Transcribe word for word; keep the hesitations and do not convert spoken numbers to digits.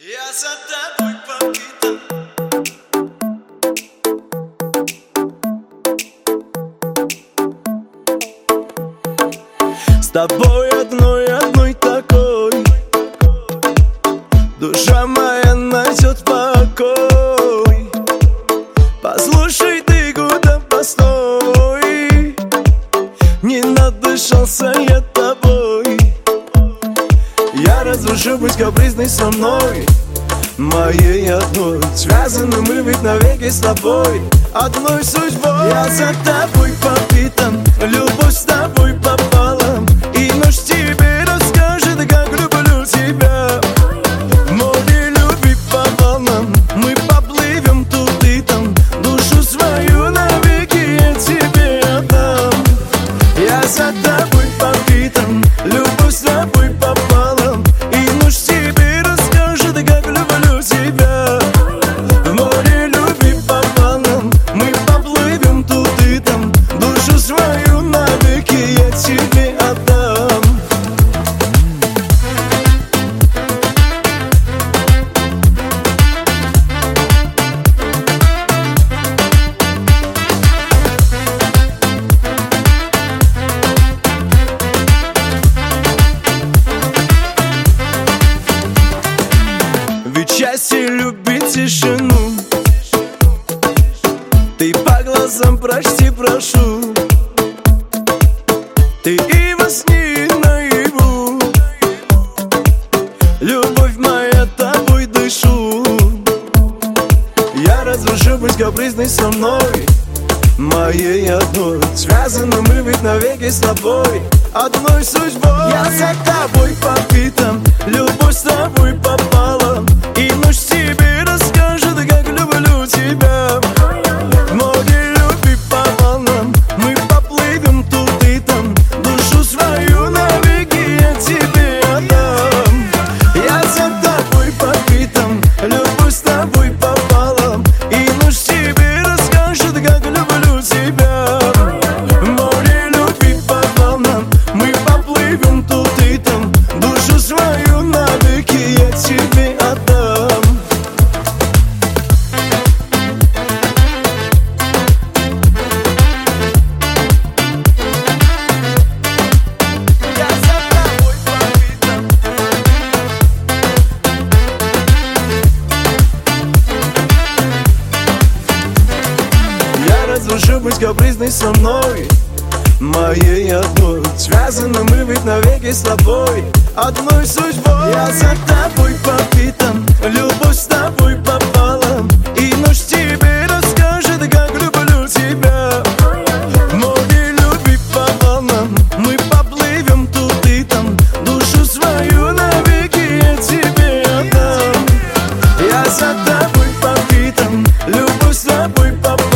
Я за тобой покидал. С тобой одной, одной такой душа моя найдет покой. Послушай ты, куда постой, не надышался я тобой. Я разрушу, быть капризной со мной, моей одной. Связаны мы ведь навеки с тобой, одной судьбой. Я за тобой попитан, любовь с тобой пополам, и ночь тебе расскажет, как люблю тебя. В море любви по волнам мы поплывем тут и там, душу свою навеки я тебе отдам. Я за тобой попитан, любовь с тобой пополам, и ночь тебе расскажет, как люблю тебя. В море любви по волнам мы поплывем тут и там, душу свою навеки я тебе отдам. Ведь счастье любить тишину, ты по глазам прочти, прошу. Ты и во сне, и наяву, любовь моя, тобой дышу. Я разрушу, быть капризной со мной, моей одной. Связаны мы ведь навеки с тобой, одной судьбой. Я за тобой попитан, любовь с тобой пополам, и ночь тебе расскажет, как люблю тебя. В море любви по волнам мы поплывем тут и там, душу свою навеки я тебе отдам. Я за тобой попитан, любовь с тобой пополам, и ночь тебе расскажет, как люблю тебя. В море любви по волнам мы поплывем тут и там, душу свою навеки я тебе отдам. Я за тобой попитан. Я разрушу, быть капризной со мной, моей одной. Связаны мы ведь навеки с тобой, одной судьбой. Я за тобой попитан, любовь с тобой пополам, и ночь тебе расскажет, как люблю тебя. В море любви по волнам мы поплывем тут и там, душу свою навеки я тебе отдам. Я за тобой попитан, любовь с тобой пополам,